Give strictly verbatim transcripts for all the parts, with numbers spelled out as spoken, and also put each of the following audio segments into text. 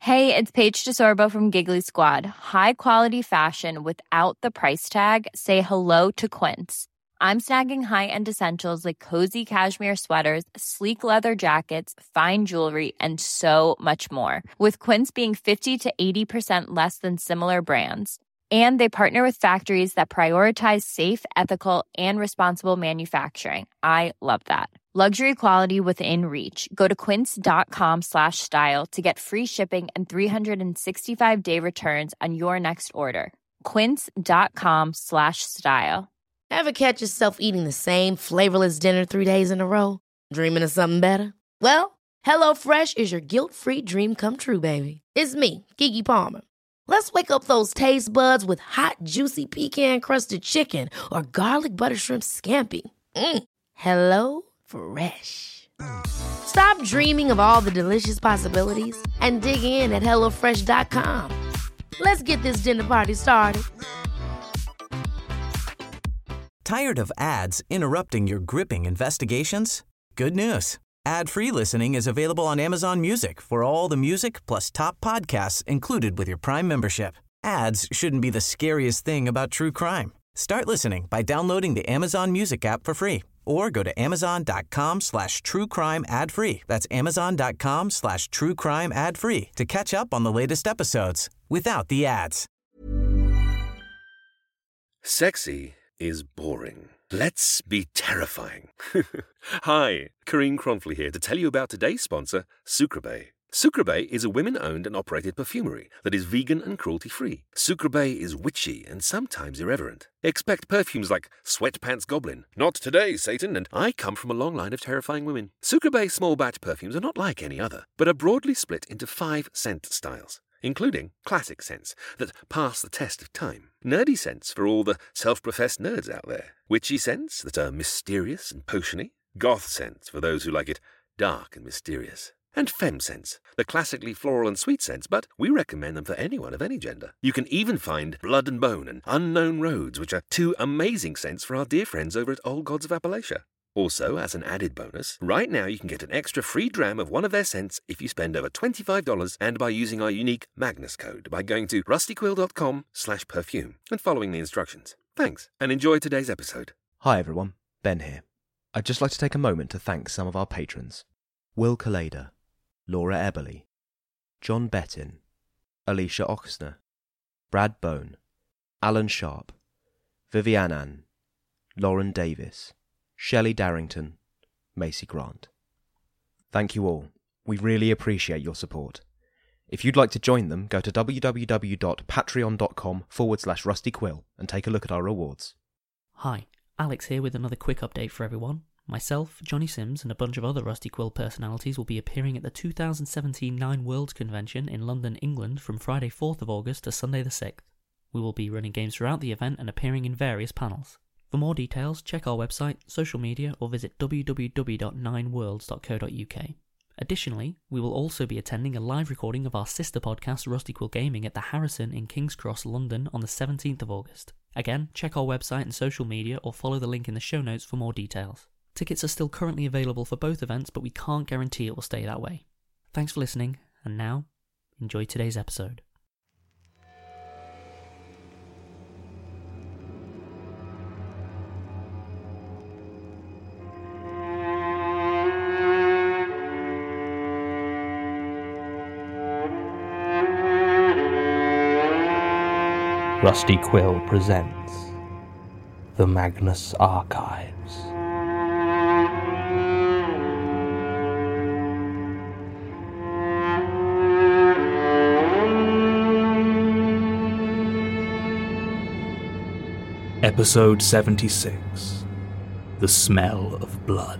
Hey, it's Paige DeSorbo from Giggly Squad. High quality fashion without the price tag. Say hello to Quince. I'm snagging high-end essentials like cozy cashmere sweaters, sleek leather jackets, fine jewelry, and so much more. With Quince being fifty to eighty percent less than similar brands. And they partner with factories that prioritize safe, ethical, and responsible manufacturing. I love that. Luxury quality within reach. Go to quince.com slash style to get free shipping and three sixty-five day returns on your next order. Quince.com slash style. Ever catch yourself eating the same flavorless dinner three days in a row? Dreaming of something better? Well, HelloFresh is your guilt-free dream come true, baby. It's me, Keke Palmer. Let's wake up those taste buds with hot, juicy pecan-crusted chicken or garlic butter shrimp scampi. Mm. Hello Fresh. Stop dreaming of all the delicious possibilities and dig in at hello fresh dot com. Let's get this dinner party started. Tired of ads interrupting your gripping investigations? Good news. Ad-free listening is available on Amazon Music for all the music plus top podcasts included with your Prime membership. Ads shouldn't be the scariest thing about true crime. Start listening by downloading the Amazon Music app for free or go to amazon.com slash true crime ad free. That's amazon.com slash true crime ad free to catch up on the latest episodes without the ads. Sexy is boring. Let's be terrifying. Hi, Karine Cronfley here to tell you about today's sponsor, Sucreabeille. Sucreabeille is a women-owned and operated perfumery that is vegan and cruelty-free. Sucreabeille is witchy and sometimes irreverent. Expect perfumes like Sweatpants Goblin, Not Today, Satan, and I Come From a Long Line of Terrifying Women. Sucreabeille small batch perfumes are not like any other, but are broadly split into five scent styles, including classic scents that pass the test of time, nerdy scents for all the self-professed nerds out there, witchy scents that are mysterious and potiony, goth scents for those who like it dark and mysterious, and femme scents, the classically floral and sweet scents, but we recommend them for anyone of any gender. You can even find Blood and Bone and Unknown Roads, which are two amazing scents for our dear friends over at Old Gods of Appalachia. Also, as an added bonus, right now you can get an extra free dram of one of their scents if you spend over twenty-five dollars and by using our unique Magnus code by going to rustyquill.com slash perfume and following the instructions. Thanks, and enjoy today's episode. Hi everyone, Ben here. I'd just like to take a moment to thank some of our patrons. Will Kaleda, Laura Eberly, John Bettin, Alicia Oxner, Brad Bone, Alan Sharp, Vivianan, Lauren Davis, Shelley Darrington, Macy Grant. Thank you all. We really appreciate your support. If you'd like to join them, go to www.patreon.com forward slash rustyquill and take a look at our rewards. Hi, Alex here with another quick update for everyone. Myself, Johnny Sims, and a bunch of other Rusty Quill personalities will be appearing at the two thousand seventeen Nine Worlds Convention in London, England from Friday fourth of August to Sunday the sixth. We will be running games throughout the event and appearing in various panels. For more details, check our website, social media, or visit w w w dot nine worlds dot co dot u k. Additionally, we will also be attending a live recording of our sister podcast, Rusty Quill Gaming, at the Harrison in King's Cross, London on the seventeenth of August. Again, check our website and social media or follow the link in the show notes for more details. Tickets are still currently available for both events, but we can't guarantee it will stay that way. Thanks for listening, and now, enjoy today's episode. Rusty Quill presents The Magnus Archives. Episode seventy-six. The Smell of Blood.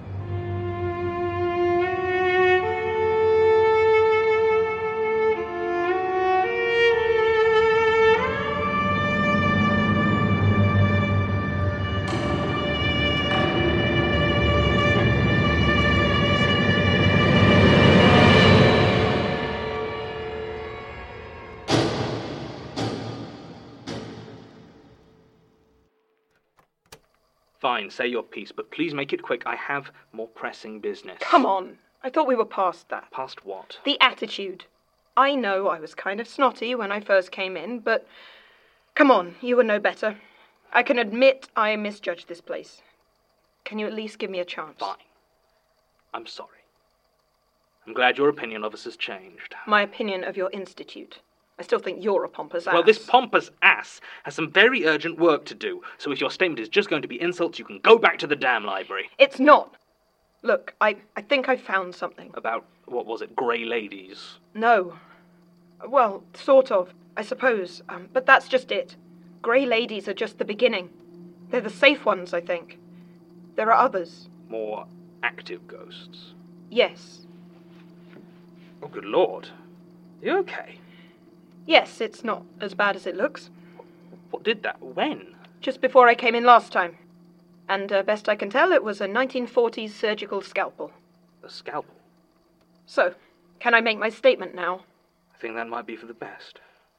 Fine, say your piece, but please make it quick. I have more pressing business. Come on. I thought we were past that. Past what? The attitude. I know I was kind of snotty when I first came in, but come on, you would know better. I can admit I misjudged this place. Can you at least give me a chance? Fine. I'm sorry. I'm glad your opinion of us has changed. My opinion of your institute. I still think you're a pompous ass. Well, this pompous ass has some very urgent work to do, so if your statement is just going to be insults, you can go back to the damn library. It's not. Look, I, I think I found something. About, what was it, grey ladies? No. Well, sort of, I suppose, um, but that's just it. Grey ladies are just the beginning. They're the safe ones, I think. There are others. More active ghosts? Yes. Oh, good lord. Are you okay? Yes, it's not as bad as it looks. What did that? When? Just before I came in last time. And uh, best I can tell, it was a nineteen forties surgical scalpel. A scalpel? So, can I make my statement now? I think that might be for the best.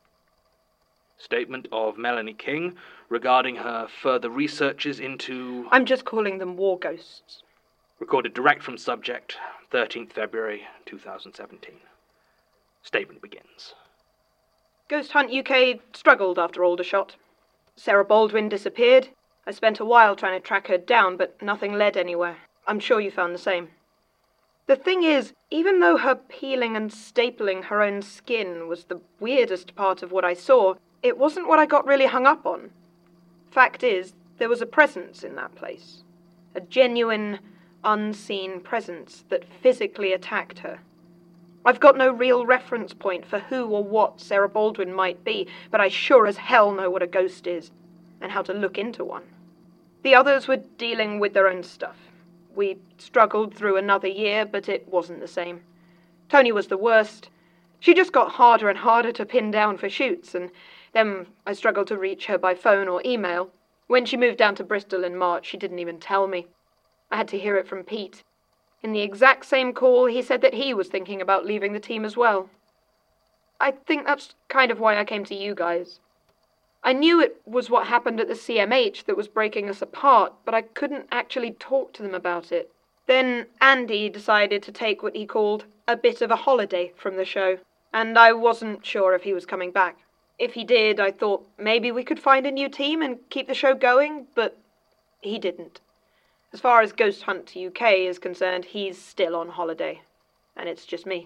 Statement of Melanie King regarding her further researches into... I'm just calling them war ghosts. Recorded direct from subject, thirteenth February, two thousand seventeen. Statement begins. Ghost Hunt U K struggled after Aldershot. Sarah Baldwin disappeared. I spent a while trying to track her down, but nothing led anywhere. I'm sure you found the same. The thing is, even though her peeling and stapling her own skin was the weirdest part of what I saw, it wasn't what I got really hung up on. Fact is, there was a presence in that place. A genuine, unseen presence that physically attacked her. I've got no real reference point for who or what Sarah Baldwin might be, but I sure as hell know what a ghost is, and how to look into one. The others were dealing with their own stuff. We struggled through another year, but it wasn't the same. Tony was the worst. She just got harder and harder to pin down for shoots, and then I struggled to reach her by phone or email. When she moved down to Bristol in March, she didn't even tell me. I had to hear it from Pete. In the exact same call, he said that he was thinking about leaving the team as well. I think that's kind of why I came to you guys. I knew it was what happened at the C M H that was breaking us apart, but I couldn't actually talk to them about it. Then Andy decided to take what he called a bit of a holiday from the show, and I wasn't sure if he was coming back. If he did, I thought maybe we could find a new team and keep the show going, but he didn't. As far as Ghost Hunt U K is concerned, he's still on holiday, and it's just me.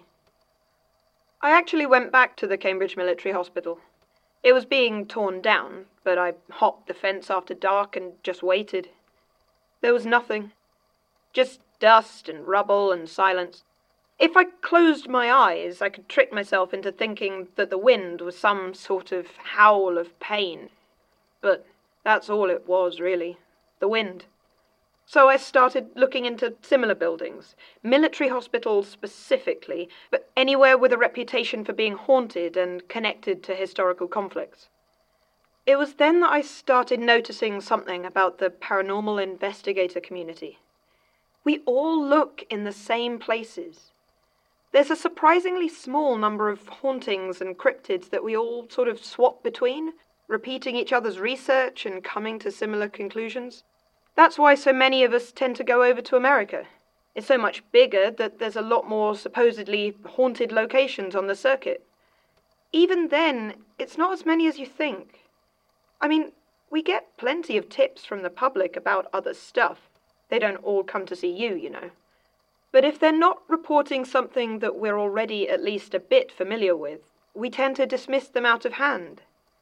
I actually went back to the Cambridge Military Hospital. It was being torn down, but I hopped the fence after dark and just waited. There was nothing. Just dust and rubble and silence. If I closed my eyes, I could trick myself into thinking that the wind was some sort of howl of pain. But that's all it was, really. The wind. So I started looking into similar buildings, military hospitals specifically, but anywhere with a reputation for being haunted and connected to historical conflicts. It was then that I started noticing something about the paranormal investigator community. We all look in the same places. There's a surprisingly small number of hauntings and cryptids that we all sort of swap between, repeating each other's research and coming to similar conclusions. That's why so many of us tend to go over to America. It's so much bigger that there's a lot more supposedly haunted locations on the circuit. Even then, it's not as many as you think. I mean, we get plenty of tips from the public about other stuff. They don't all come to see you, you know. But if they're not reporting something that we're already at least a bit familiar with, we tend to dismiss them out of hand.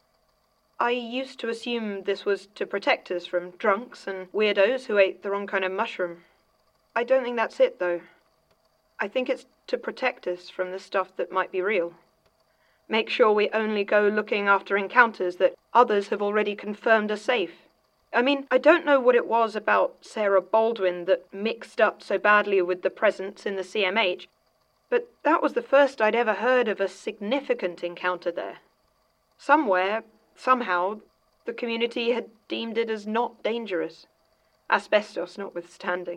I used to assume this was to protect us from drunks and weirdos who ate the wrong kind of mushroom. I don't think that's it, though. I think it's to protect us from the stuff that might be real. Make sure we only go looking after encounters that others have already confirmed are safe. I mean, I don't know what it was about Sarah Baldwin that mixed up so badly with the presence in the C M H, but that was the first I'd ever heard of a significant encounter there. Somewhere, somehow, the community had deemed it as not dangerous, asbestos notwithstanding.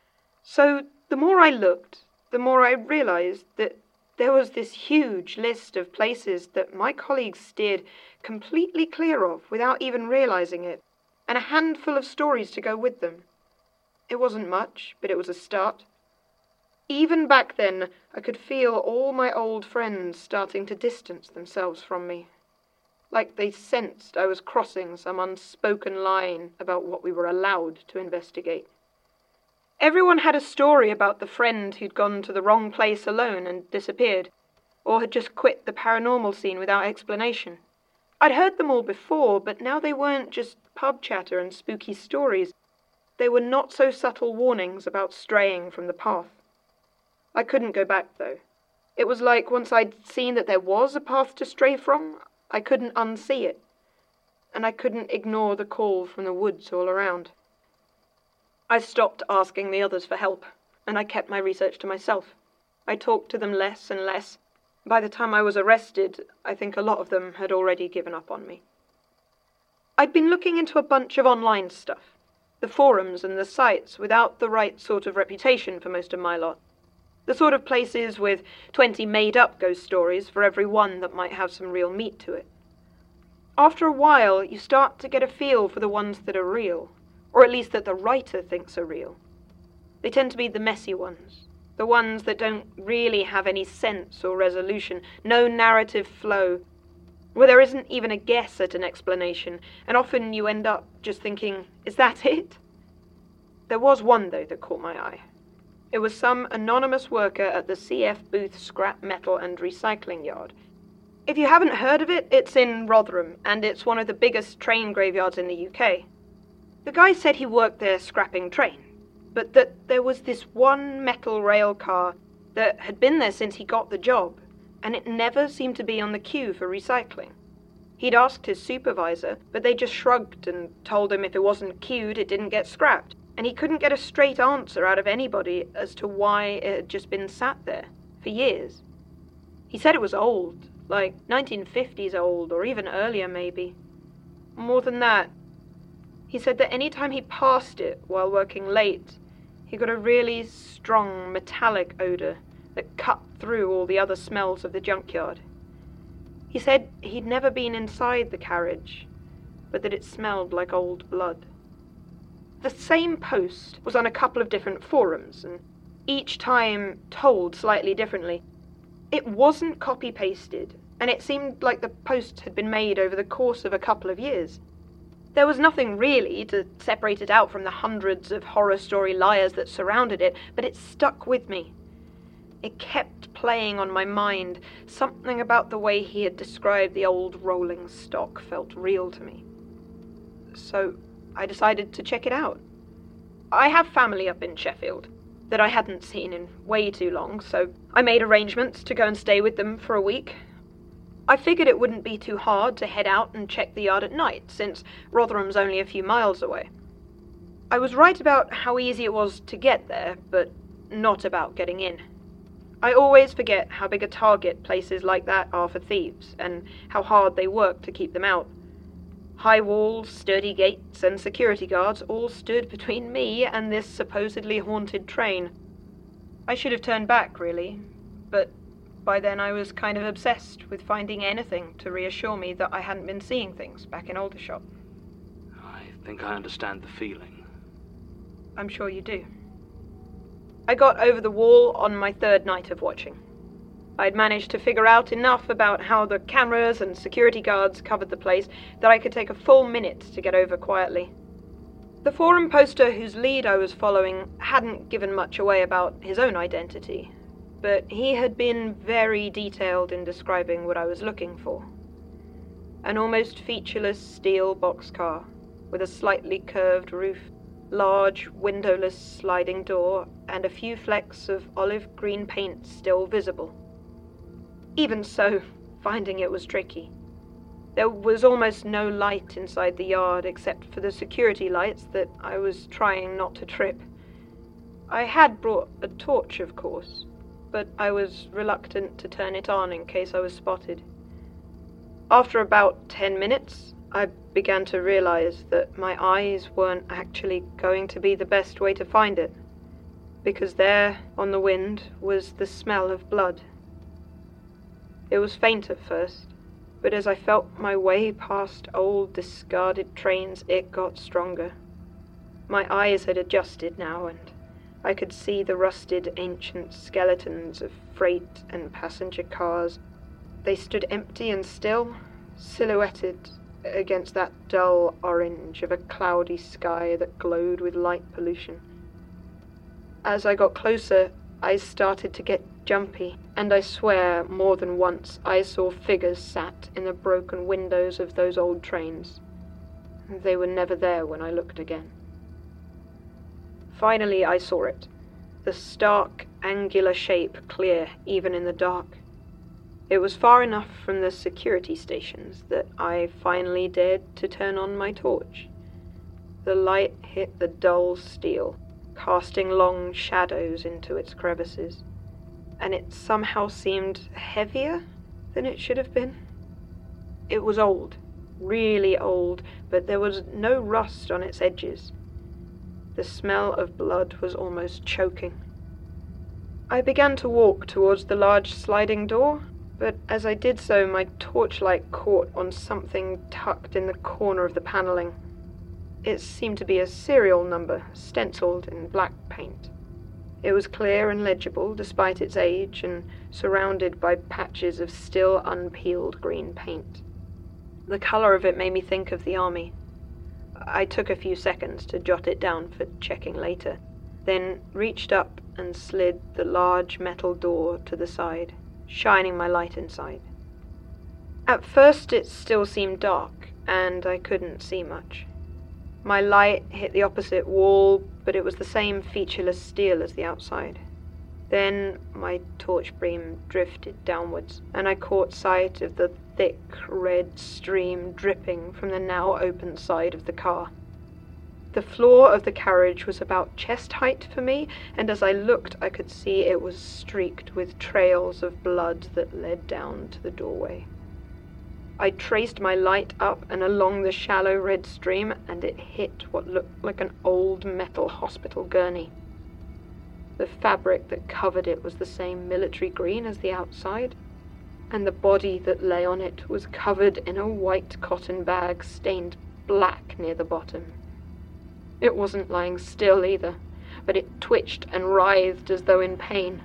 So the more I looked, the more I realized that there was this huge list of places that my colleagues steered completely clear of without even realizing it, and a handful of stories to go with them. It wasn't much, but it was a start. Even back then, I could feel all my old friends starting to distance themselves from me, like they sensed I was crossing some unspoken line about what we were allowed to investigate. Everyone had a story about the friend who'd gone to the wrong place alone and disappeared, or had just quit the paranormal scene without explanation. I'd heard them all before, but now they weren't just pub chatter and spooky stories. They were not-so-subtle warnings about straying from the path. I couldn't go back, though. It was like once I'd seen that there was a path to stray from, I couldn't unsee it, and I couldn't ignore the call from the woods all around. I stopped asking the others for help, and I kept my research to myself. I talked to them less and less. By the time I was arrested, I think a lot of them had already given up on me. I'd been looking into a bunch of online stuff, the forums and the sites without the right sort of reputation for most of my lot. The sort of places with twenty made-up ghost stories for every one that might have some real meat to it. After a while, you start to get a feel for the ones that are real, or at least that the writer thinks are real. They tend to be the messy ones, the ones that don't really have any sense or resolution, no narrative flow, where there isn't even a guess at an explanation, and often you end up just thinking, is that it? There was one, though, that caught my eye. It was some anonymous worker at the C F Booth Scrap Metal and Recycling Yard. If you haven't heard of it, it's in Rotherham, and it's one of the biggest train graveyards in the U K. The guy said he worked there scrapping trains, but that there was this one metal rail car that had been there since he got the job, and it never seemed to be on the queue for recycling. He'd asked his supervisor, but they just shrugged and told him if it wasn't queued, it didn't get scrapped, and he couldn't get a straight answer out of anybody as to why it had just been sat there for years. He said it was old, like nineteen fifties old, or even earlier maybe. More than that, he said that any time he passed it while working late, he got a really strong metallic odor that cut through all the other smells of the junkyard. He said he'd never been inside the carriage, but that it smelled like old blood. The same post was on a couple of different forums, and each time told slightly differently. It wasn't copy-pasted, and it seemed like the post had been made over the course of a couple of years. There was nothing really to separate it out from the hundreds of horror story liars that surrounded it, but it stuck with me. It kept playing on my mind. Something about the way he had described the old rolling stock felt real to me. So I decided to check it out. I have family up in Sheffield that I hadn't seen in way too long, so I made arrangements to go and stay with them for a week. I figured it wouldn't be too hard to head out and check the yard at night, since Rotherham's only a few miles away. I was right about how easy it was to get there, but not about getting in. I always forget how big a target places like that are for thieves, and how hard they work to keep them out. High walls, sturdy gates, and security guards all stood between me and this supposedly haunted train. I should have turned back, really, but by then I was kind of obsessed with finding anything to reassure me that I hadn't been seeing things back in Aldershot. I think I understand the feeling. I'm sure you do. I got over the wall on my third night of watching. I'd managed to figure out enough about how the cameras and security guards covered the place that I could take a full minute to get over quietly. The forum poster whose lead I was following hadn't given much away about his own identity, but he had been very detailed in describing what I was looking for. An almost featureless steel boxcar with a slightly curved roof, large windowless sliding door, and a few flecks of olive green paint still visible. Even so, finding it was tricky. There was almost no light inside the yard except for the security lights that I was trying not to trip. I had brought a torch, of course, but I was reluctant to turn it on in case I was spotted. After about ten minutes, I began to realize that my eyes weren't actually going to be the best way to find it, because there, on the wind, was the smell of blood. It was faint at first, but as I felt my way past old discarded trains, it got stronger. My eyes had adjusted now, and I could see the rusted ancient skeletons of freight and passenger cars. They stood empty and still, silhouetted against that dull orange of a cloudy sky that glowed with light pollution. As I got closer, I started to get jumpy, and I swear more than once I saw figures sat in the broken windows of those old trains. They were never there when I looked again. Finally I saw it, the stark, angular shape clear even in the dark. It was far enough from the security stations that I finally dared to turn on my torch. The light hit the dull steel, casting long shadows into its crevices, and it somehow seemed heavier than it should have been. It was old, really old, but there was no rust on its edges. The smell of blood was almost choking. I began to walk towards the large sliding door, but as I did so, my torchlight caught on something tucked in the corner of the paneling. It seemed to be a serial number, stenciled in black paint. It was clear and legible, despite its age, and surrounded by patches of still unpeeled green paint. The colour of it made me think of the army. I took a few seconds to jot it down for checking later, then reached up and slid the large metal door to the side, shining my light inside. At first it still seemed dark, and I couldn't see much. My light hit the opposite wall, but it was the same featureless steel as the outside. Then my torch beam drifted downwards, and I caught sight of the thick red stream dripping from the now open side of the car. The floor of the carriage was about chest height for me, and as I looked I could see it was streaked with trails of blood that led down to the doorway. I traced my light up and along the shallow red stream, and it hit what looked like an old metal hospital gurney. The fabric that covered it was the same military green as the outside, and the body that lay on it was covered in a white cotton bag stained black near the bottom. It wasn't lying still either, but it twitched and writhed as though in pain.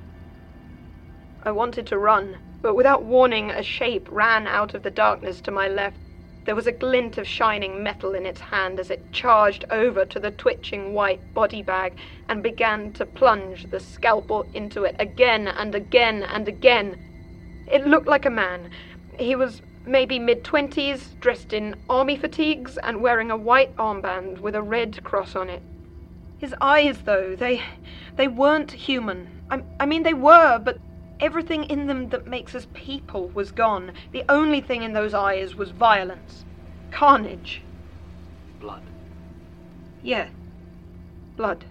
I wanted to run, but without warning, a shape ran out of the darkness to my left. There was a glint of shining metal in its hand as it charged over to the twitching white body bag and began to plunge the scalpel into it again and again and again. It looked like a man. He was maybe mid-twenties, dressed in army fatigues and wearing a white armband with a red cross on it. His eyes, though, they they weren't human. I, I mean, they were, but everything in them that makes us people was gone. The only thing in those eyes was violence. Carnage. Blood. Yeah. Blood.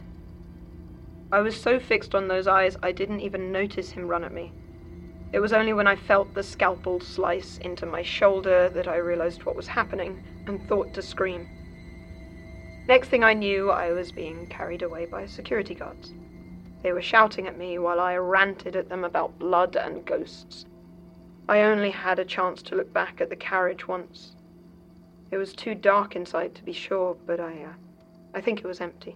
I was so fixed on those eyes I didn't even notice him run at me. It was only when I felt the scalpel slice into my shoulder that I realized what was happening and thought to scream. Next thing I knew, I was being carried away by security guards. They were shouting at me while I ranted at them about blood and ghosts. I only had a chance to look back at the carriage once. It was too dark inside to be sure, but I, uh, I think it was empty.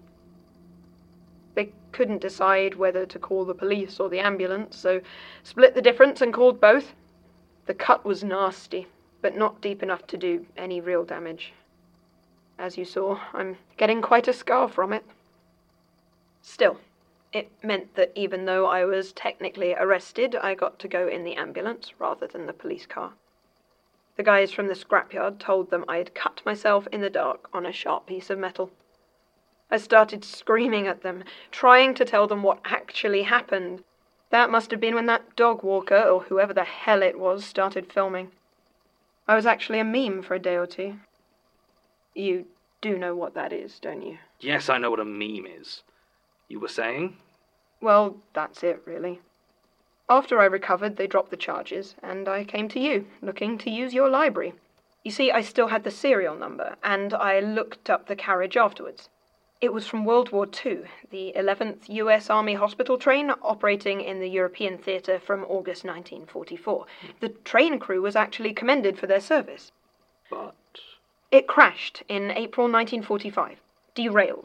They couldn't decide whether to call the police or the ambulance, so split the difference and called both. The cut was nasty, but not deep enough to do any real damage. As you saw, I'm getting quite a scar from it. Still, it meant that even though I was technically arrested, I got to go in the ambulance rather than the police car. The guys from the scrapyard told them I had cut myself in the dark on a sharp piece of metal. I started screaming at them, trying to tell them what actually happened. That must have been when that dog walker, or whoever the hell it was, started filming. I was actually a meme for a day or two. You do know what that is, don't you? Yes, I know what a meme is. You were saying? Well, that's it, really. After I recovered, they dropped the charges, and I came to you, looking to use your library. You see, I still had the serial number, and I looked up the carriage afterwards. It was from World War Two, the eleventh U S Army hospital train operating in the European theatre from August nineteen forty-four. The train crew was actually commended for their service. But it crashed in April nineteen forty-five, derailed.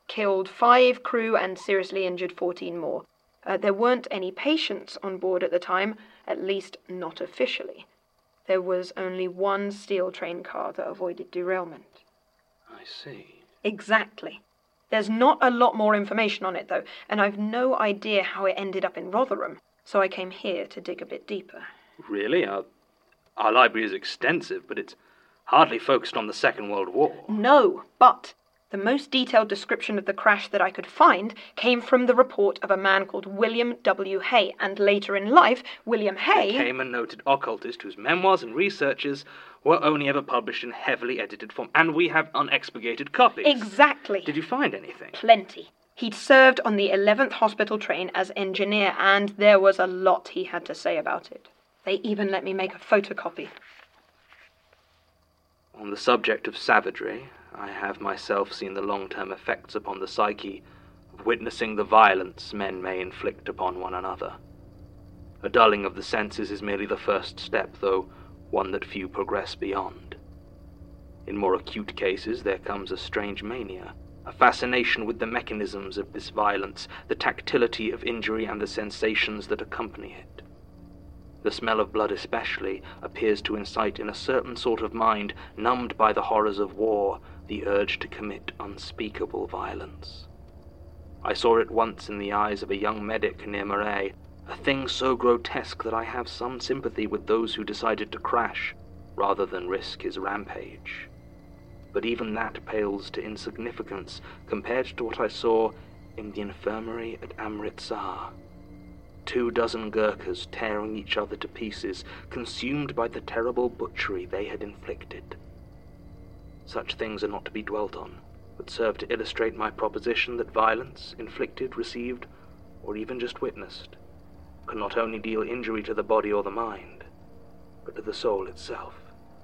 killed five crew and seriously injured fourteen more. Uh, there weren't any patients on board at the time, at least not officially. There was only one steel train car that avoided derailment. I see. Exactly. There's not a lot more information on it, though, and I've no idea how it ended up in Rotherham, so I came here to dig a bit deeper. Really? Our, our library is extensive, but it's hardly focused on the Second World War. No, but the most detailed description of the crash that I could find came from the report of a man called William W. Hay, and later in life, William Hay became a noted occultist whose memoirs and researches were only ever published in heavily edited form, and we have unexpurgated copies. Exactly. Did you find anything? Plenty. He'd served on the eleventh hospital train as engineer, and there was a lot he had to say about it. They even let me make a photocopy. On the subject of savagery, I have myself seen the long-term effects upon the psyche of witnessing the violence men may inflict upon one another. A dulling of the senses is merely the first step, though one that few progress beyond. In more acute cases, there comes a strange mania, a fascination with the mechanisms of this violence, the tactility of injury and the sensations that accompany it. The smell of blood especially appears to incite in a certain sort of mind, numbed by the horrors of war, the urge to commit unspeakable violence. I saw it once in the eyes of a young medic near Moray, a thing so grotesque that I have some sympathy with those who decided to crash, rather than risk his rampage. But even that pales to insignificance compared to what I saw in the infirmary at Amritsar. Two dozen Gurkhas tearing each other to pieces, consumed by the terrible butchery they had inflicted. Such things are not to be dwelt on, but serve to illustrate my proposition that violence, inflicted, received, or even just witnessed, can not only deal injury to the body or the mind, but to the soul itself.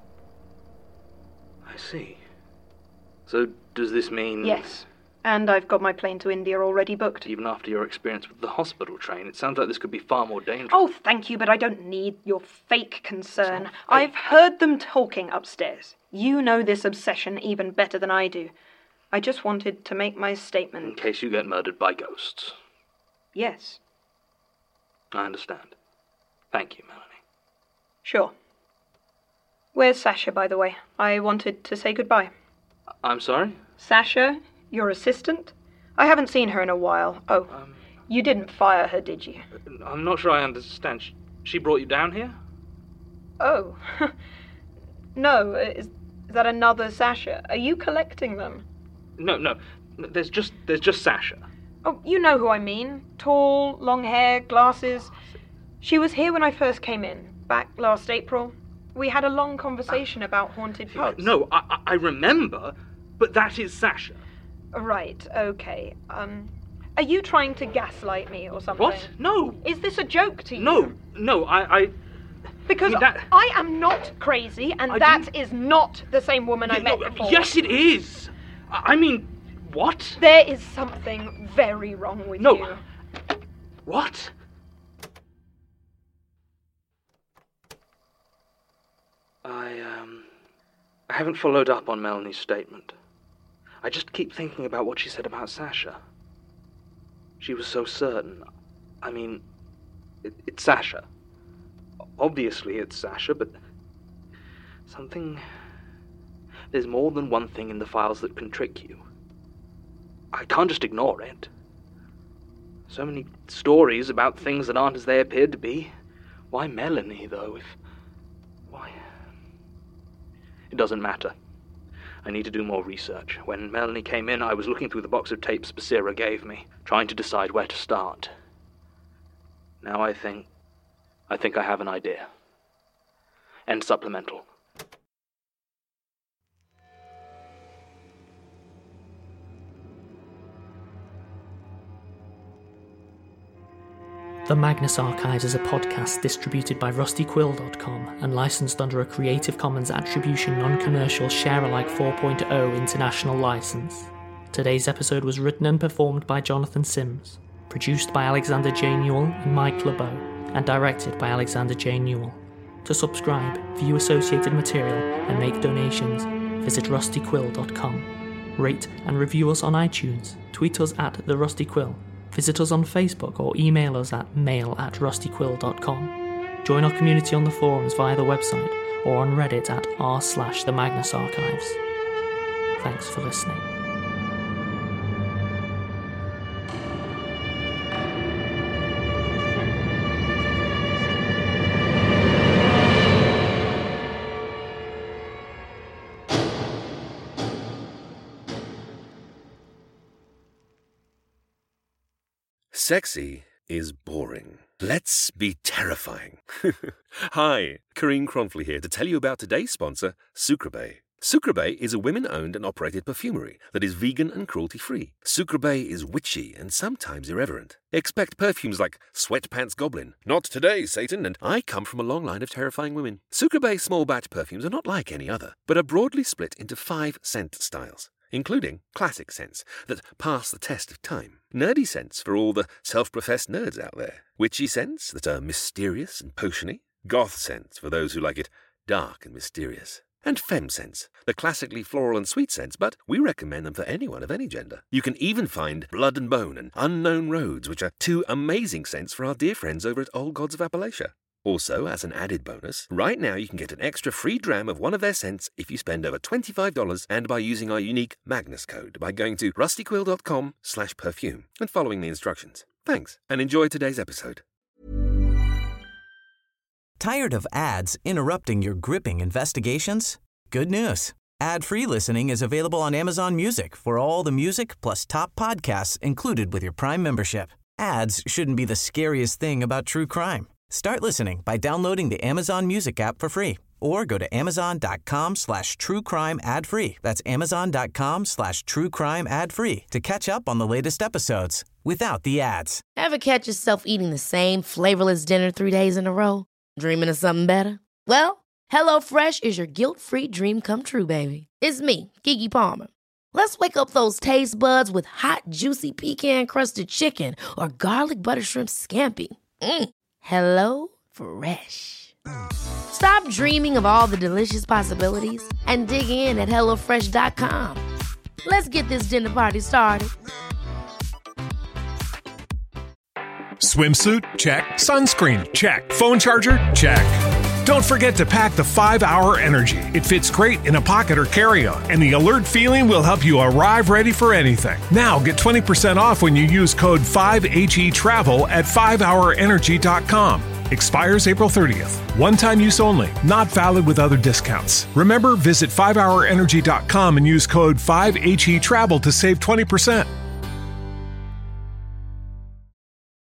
I see. So does this mean... Yes. And I've got my plane to India already booked. Even after your experience with the hospital train, it sounds like this could be far more dangerous. Oh, thank you, but I don't need your fake concern. I've heard them talking upstairs. You know this obsession even better than I do. I just wanted to make my statement. In case you get murdered by ghosts. Yes. I understand. Thank you, Melanie. Sure. Where's Sasha, by the way? I wanted to say goodbye. I'm sorry? Sasha, your assistant? I haven't seen her in a while. Oh, um, you didn't fire her, did you? I'm not sure I understand. She, she brought you down here? Oh. No, is, is that another Sasha? Are you collecting them? No, no. There's just there's just Sasha. Oh, you know who I mean. Tall, long hair, glasses. She was here when I first came in, back last April. We had a long conversation uh, about haunted pubs. No, I, I remember, but that is Sasha. Right, okay. Um, are you trying to gaslight me or something? What? No. Is this a joke to you? No, no, I... I because I, mean, that... I am not crazy, and I that didn't... is not the same woman yeah, I met no, before. Yes, it is. I mean, what? There is something very wrong with no. you. No. What? I, um... I haven't followed up on Melanie's statement. I just keep thinking about what she said about Sasha. She was so certain. I mean, it, it's Sasha. Obviously it's Sasha, but something... There's more than one thing in the files that can trick you. I can't just ignore it. So many stories about things that aren't as they appeared to be. Why Melanie, though, if... Why... It doesn't matter. I need to do more research. When Melanie came in, I was looking through the box of tapes Basira gave me, trying to decide where to start. Now I think... I think I have an idea. End supplemental. The Magnus Archives is a podcast distributed by rusty quill dot com and licensed under a Creative Commons Attribution Non-Commercial Share-alike four point oh international license. Today's episode was written and performed by Jonathan Sims, produced by Alexander J. Newell and Mike LeBeau, and directed by Alexander J. Newell. To subscribe, view associated material, and make donations, visit rusty quill dot com. rate and review us on iTunes, tweet us at The Rusty Quill, visit us on Facebook or email us at mail at rusty quill dot com. Join our community on the forums via the website or on Reddit at r slash the Magnus Archives. Thanks for listening. Sexy is boring. Let's be terrifying. Hi, Karine Cronfley here to tell you about today's sponsor, Sucreabeille. Sucreabeille is a women-owned and operated perfumery that is vegan and cruelty-free. Sucreabeille is witchy and sometimes irreverent. Expect perfumes like Sweatpants Goblin, Not Today, Satan, and I Come From a Long Line of Terrifying Women. Sucreabeille small-batch perfumes are not like any other, but are broadly split into five scent styles, including classic scents that pass the test of time, nerdy scents for all the self-professed nerds out there, witchy scents that are mysterious and potiony, goth scents for those who like it dark and mysterious, and femme scents, the classically floral and sweet scents, but we recommend them for anyone of any gender. You can even find Blood and Bone and Unknown Roads, which are two amazing scents for our dear friends over at Old Gods of Appalachia. Also, as an added bonus, right now you can get an extra free dram of one of their scents if you spend over twenty-five dollars and by using our unique Magnus code by going to rustyquill.com slash perfume and following the instructions. Thanks, and enjoy today's episode. Tired of ads interrupting your gripping investigations? Good news. Ad-free listening is available on Amazon Music for all the music plus top podcasts included with your Prime membership. Ads shouldn't be the scariest thing about true crime. Start listening by downloading the Amazon Music app for free or go to amazon.com slash true crime ad free. That's amazon.com slash true crime ad free to catch up on the latest episodes without the ads. Ever catch yourself eating the same flavorless dinner three days in a row? Dreaming of something better? Well, HelloFresh is your guilt-free dream come true, baby. It's me, Keke Palmer. Let's wake up those taste buds with hot, juicy pecan-crusted chicken or garlic butter shrimp scampi. Mm. Hello Fresh. Stop dreaming of all the delicious possibilities and dig in at hello fresh dot com. Let's get this dinner party started. Swimsuit? Check. Sunscreen? Check. Phone charger? Check. Don't forget to pack the five hour Energy. It fits great in a pocket or carry-on, and the alert feeling will help you arrive ready for anything. Now get twenty percent off when you use code five H E travel at five hour energy dot com. Expires April thirtieth. One-time use only. Not valid with other discounts. Remember, visit five hour energy dot com and use code five H E travel to save twenty percent.